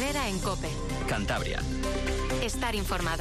Herrera en COPE. Cantabria. Estar informado.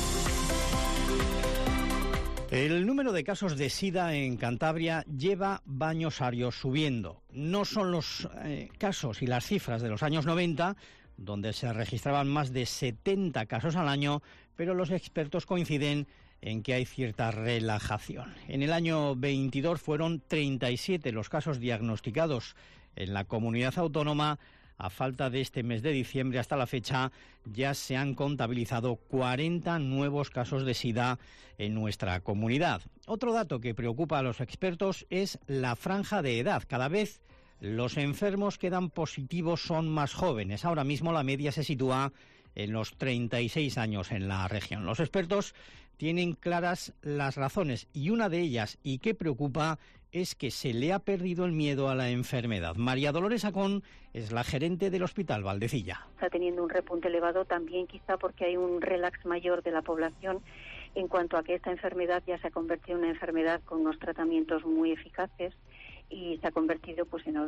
El número de casos de SIDA en Cantabria lleva baños arios subiendo. No son los casos y las cifras de los años 90, donde se registraban más de 70 casos al año, pero los expertos coinciden en que hay cierta relajación. En el año 22 fueron 37 los casos diagnosticados en la comunidad autónoma. A falta de este mes de diciembre hasta la fecha ya se han contabilizado 40 nuevos casos de SIDA en nuestra comunidad. Otro dato que preocupa a los expertos es la franja de edad. Cada vez los enfermos que dan positivos son más jóvenes. Ahora mismo la media se sitúa en los 36 años en la región. Los expertos tienen claras las razones y una de ellas, y que preocupa, es que se le ha perdido el miedo a la enfermedad. María Dolores Acón es la gerente del Hospital Valdecilla. Está teniendo un repunte elevado también quizá porque hay un relax mayor de la población en cuanto a que esta enfermedad ya se ha convertido en una enfermedad con unos tratamientos muy eficaces y se ha convertido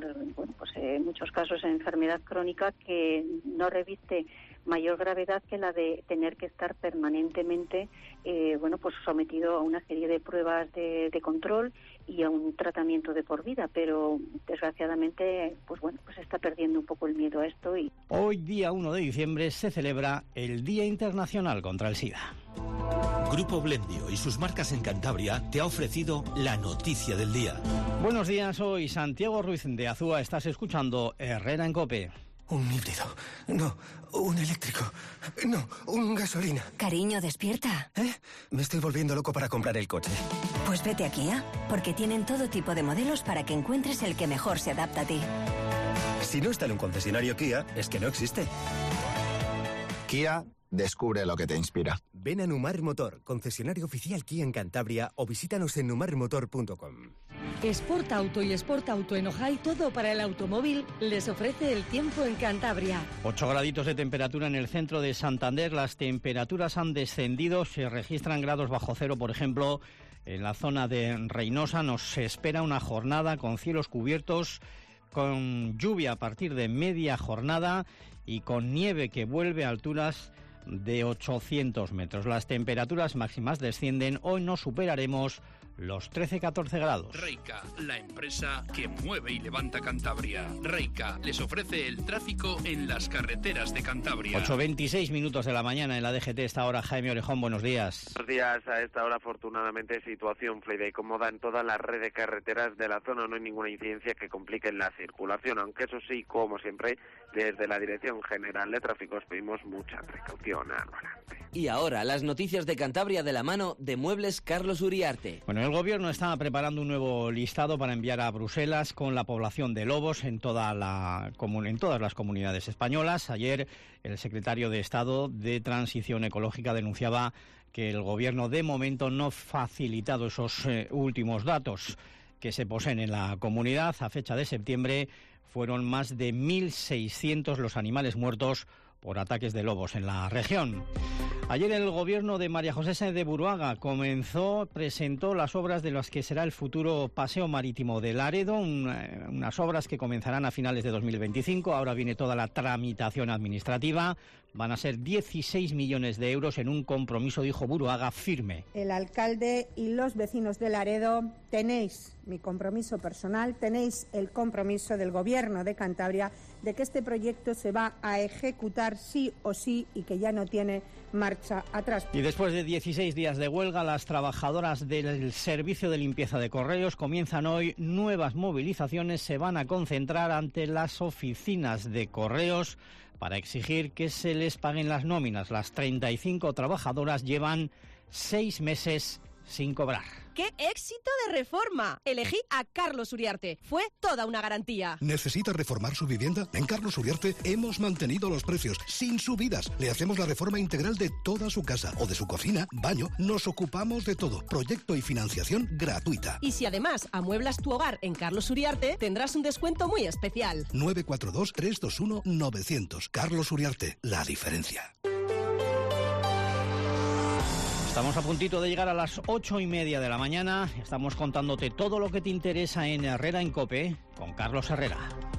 en muchos casos en enfermedad crónica que no reviste mayor gravedad que la de tener que estar permanentemente sometido a una serie de pruebas de control y a un tratamiento de por vida, pero desgraciadamente se está perdiendo un poco el miedo a esto. Y hoy, día 1 de diciembre, se celebra el Día Internacional contra el SIDA. Grupo Blendio y sus marcas en Cantabria te ha ofrecido la noticia del día. Buenos días, soy Santiago Ruiz de Azúa. Estás escuchando Herrera en COPE. Un híbrido. No, un eléctrico. No, un gasolina. Cariño, despierta. Me estoy volviendo loco para comprar el coche. Pues vete a Kia, porque tienen todo tipo de modelos para que encuentres el que mejor se adapta a ti. Si no está en un concesionario Kia, es que no existe. Kia, descubre lo que te inspira. Ven a Numar Motor, concesionario oficial Kia en Cantabria, o visítanos en numarmotor.com. Sport Auto y Sport Auto en Ojai, todo para el automóvil, les ofrece el tiempo en Cantabria. 8 graditos de temperatura en el centro de Santander. Las temperaturas han descendido, se registran grados bajo cero, por ejemplo, en la zona de Reynosa. Nos espera una jornada con cielos cubiertos, con lluvia a partir de media jornada y con nieve que vuelve a alturas de 800 metros. Las temperaturas máximas descienden. Hoy no superaremos los 13-14 grados. Reica, la empresa que mueve y levanta Cantabria. Reica les ofrece el tráfico en las carreteras de Cantabria. 8:26 minutos de la mañana en la DGT. Esta hora, Jaime Orejón, buenos días. Buenos días. A esta hora, afortunadamente, situación fluida y cómoda en toda la red de carreteras de la zona. No hay ninguna incidencia que complique la circulación, aunque eso sí, como siempre, desde la Dirección General de Tráfico os pedimos mucha precaución al volante. Y ahora, las noticias de Cantabria de la mano de Muebles Carlos Uriarte. Bueno, el Gobierno está preparando un nuevo listado para enviar a Bruselas con la población de lobos en todas las comunidades españolas. Ayer, el secretario de Estado de Transición Ecológica denunciaba que el Gobierno de momento no ha facilitado esos últimos datos que se poseen en la comunidad. A fecha de septiembre fueron más de 1.600 los animales muertos por ataques de lobos en la región. Ayer el gobierno de María José Sáenz de Buruaga presentó las obras de las que será el futuro paseo marítimo de Laredo, unas obras que comenzarán a finales de 2025. Ahora viene toda la tramitación administrativa. Van a ser 16 millones de euros en un compromiso, dijo Buruaga, firme. El alcalde y los vecinos de Laredo tenéis mi compromiso personal, tenéis el compromiso del Gobierno de Cantabria de que este proyecto se va a ejecutar sí o sí y que ya no tiene marcha atrás. Y después de 16 días de huelga, las trabajadoras del servicio de limpieza de correos comienzan hoy nuevas movilizaciones. Se van a concentrar ante las oficinas de correos para exigir que se les paguen las nóminas. Las 35 trabajadoras llevan 6 meses sin cobrar. ¡Qué éxito de reforma! Elegí a Carlos Uriarte. Fue toda una garantía. ¿Necesita reformar su vivienda? En Carlos Uriarte hemos mantenido los precios sin subidas. Le hacemos la reforma integral de toda su casa o de su cocina, baño. Nos ocupamos de todo. Proyecto y financiación gratuita. Y si además amueblas tu hogar en Carlos Uriarte, tendrás un descuento muy especial. 942-321-900. Carlos Uriarte, la diferencia. Estamos a puntito de llegar a las 8:30 de la mañana. Estamos contándote todo lo que te interesa en Herrera en COPE con Carlos Herrera.